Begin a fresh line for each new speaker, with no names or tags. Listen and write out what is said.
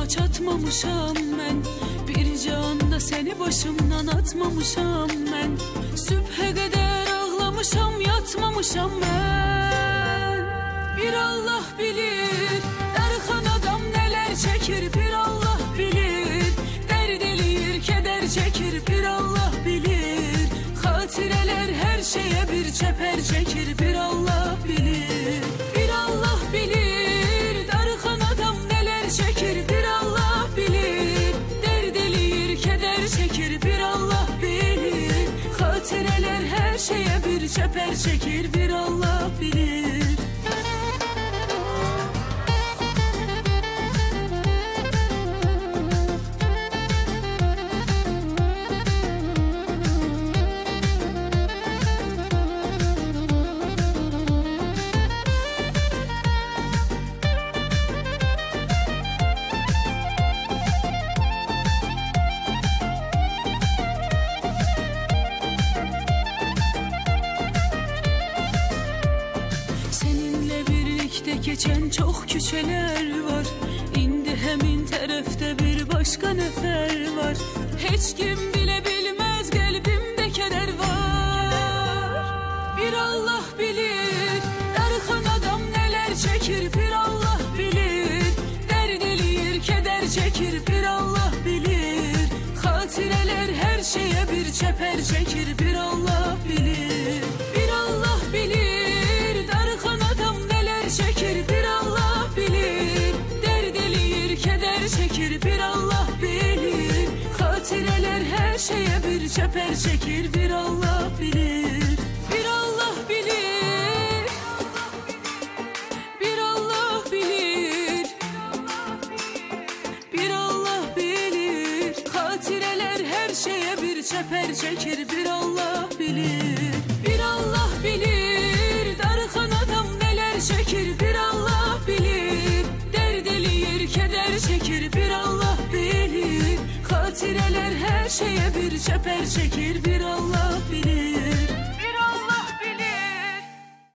yoluna çatmamışam ben. Bir canda seni başımdan atmamışam ben. Sübhe kadar ağlamışam, yatmamışam ben. Bir Allah bilir dargın adam neler çekir, bir Allah bilir. Derd eləyir, keder çekir, bir Allah bilir. Hatireler her şeye bir çeper çekir, bir Allah bilir. Bir Allah bilir dargın adam neler çekir, bir Allah bilir. Derd eləyir, keder çekir, bir Allah bilir. Hatireler her şeye bir çeper çekir, bir Allah bilir. Geçen çok küçeler var. İndi hemin tarafta bir başka nefer var. Hiç kim bile bilmez kalbimde keder var. Bir Allah bilir dargın adam neler çekir, bir Allah bilir. Derd eləyir, keder çekir, bir Allah bilir. Hatireler her şeye bir çeper çekir, bir Allah bilir. Bir Allah bilir dargın adam neler çekir, bir Allah bilir. Derd eləyir, keder çekir, bir Allah bilir. Hatireler her şeye bir çeper çekir, bir Allah bilir. Bir Allah bilir, bir Allah bilir. Bir Allah bilir. Hatireler her şeye bir çeper çekir, bir Allah bilir. Bir Allah bilir dargın adam neler çekir, bir Allah bilir. Derd eləyir, keder çekir, bir Allah bilir. Hatireler her şeye bir çeper çekir, bir Allah bilir.